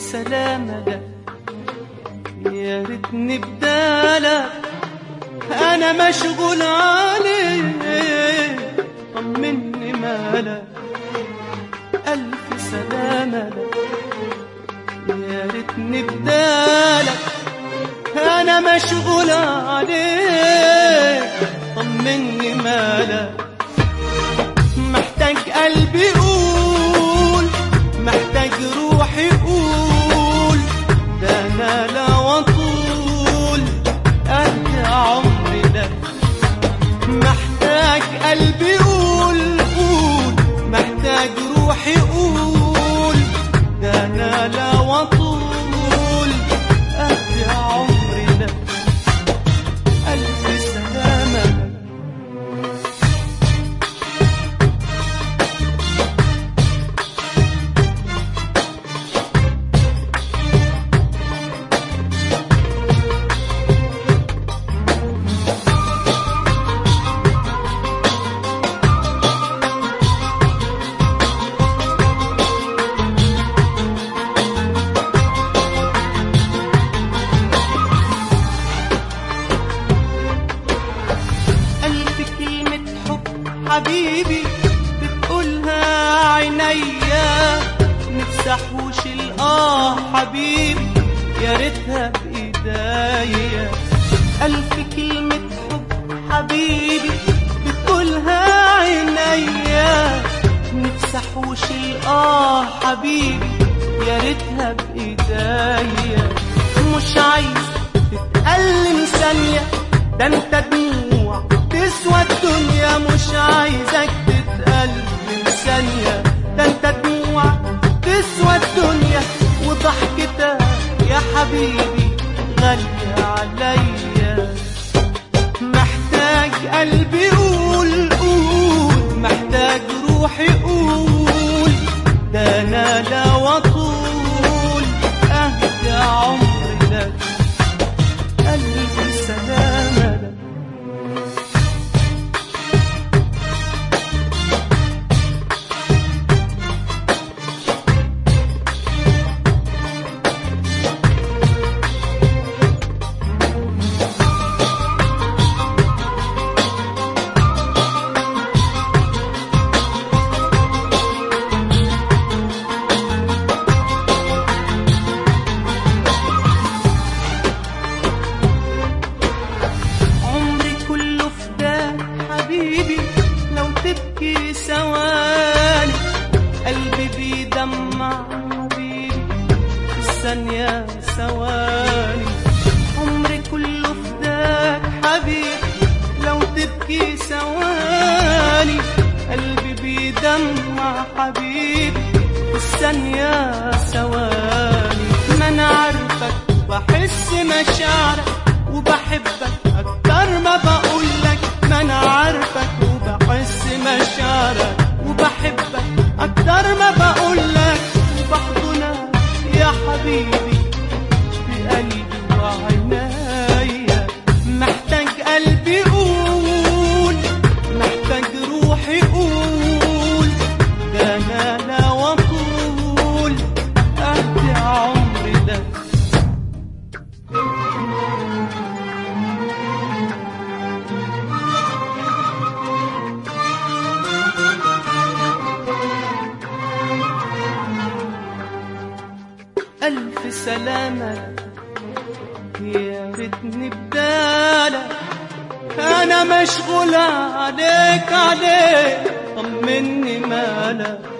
سلامة لك، يا ريتني بدالك، أنا مشغول عليك، طمني مالك. ألف سلامة لك، يا ريتني بدالك، أنا مشغول عليك، طمني مالك. محتاج قلبي يقول، محتاج روحي يقول، ده أنا لا وطول قد عمري لك. محتاج قلبي يقول قول، محتاج روحي يقول، ده أنا لا وطول قد عمري لك. ألف سلامة لك. حبيبي بتقولها عينيا، نفسي احوش حبيبي يا ريتها بايديا. ألف كلمة حب حبيبي بتقولها عينيا، نفسي احوش حبيبي يا ريتها بايديا. مش عايز تتألم ثانية، ده انت دموع تسوى الدنيا. مش عايزك تتألم ثانية، ده انت دموع تسوى الدنيا. وضحكتك يا حبيبي غالية عليا. محتاج قلبي يقول قول، محتاج روحي يقول، ده انا لا وطول اهدى عمري لك. ألف سلامة لك. لو تبكي ثواني قلبي بيدمع حبيبي في الثانية ثواني. عمري كله فداك حبيبي لو تبكي ثواني قلبي بيدمع حبيبي في الثانية ثواني. ما أنا عارفك وبحس مشاعرك وبحبك أكتر ما بقولك. ما أنا عارفك وبحس مشاعرك وبحبك أكتر ما بقولك. وبحضنك يا حبيبي في قلبي وعنايا. محتاج قلبي يقول، محتاج روحي يقول، ده أنا لا وطول أهدي عمري لك. ألف سلامة يا ريتني بدالك. أنا مشغول عليك طمني مالك.